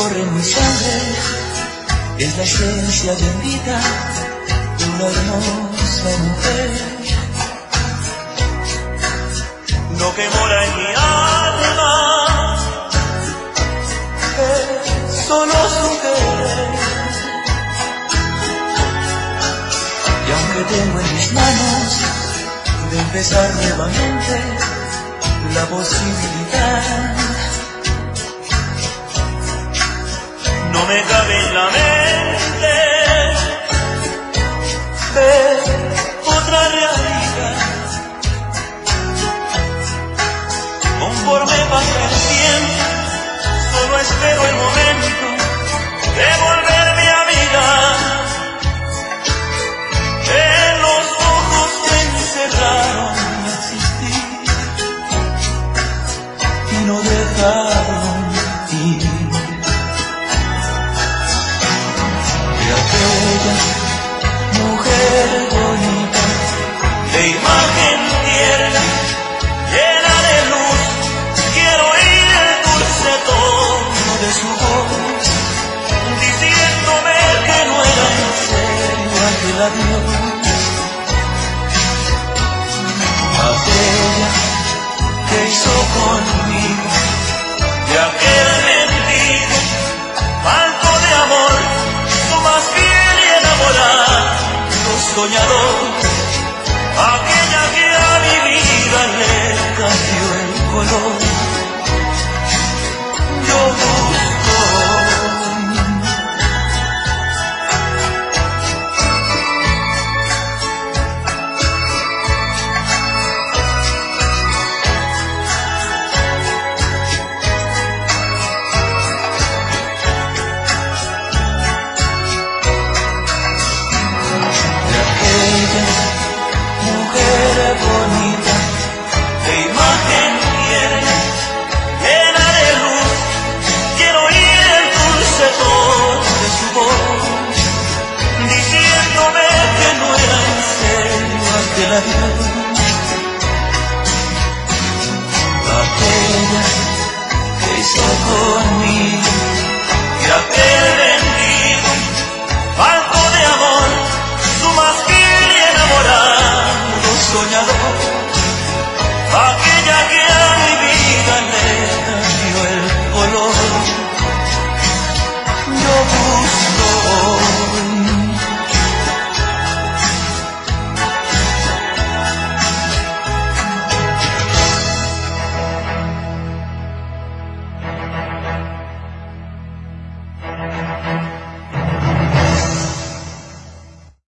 corre en mi sangre es la esencia bendita de una hermosa mujer. Lo que mora en mi alma es solo su querer. Y aunque tengo en mis manos de empezar nuevamente la posibilidad, no me cabe en la mente ver otra realidad. Conforme pasa el tiempo, solo espero el momento de volverme a mirar en los ojos que encerraron mi existir y no dejaron ir. De aquella mujer bonita, de imagen tierna, llena de luz, quiero oír el dulce tono de su voz, diciéndome que no era en serio aquel adiós. Aquella que hizo conmigo de aquel mendigo falto de amor, su más fiel y enamorado soñador, aquella que a mi vida le cambió el color. Yo busco bonita, de imagen tierna, llena de luz, quiero oír el dulce tono de su voz, diciéndome que no era en serio aquel adiós. Aquella que hizo conmigo y aquel mendigo falto de amor, su más fiel y enamorado soñador,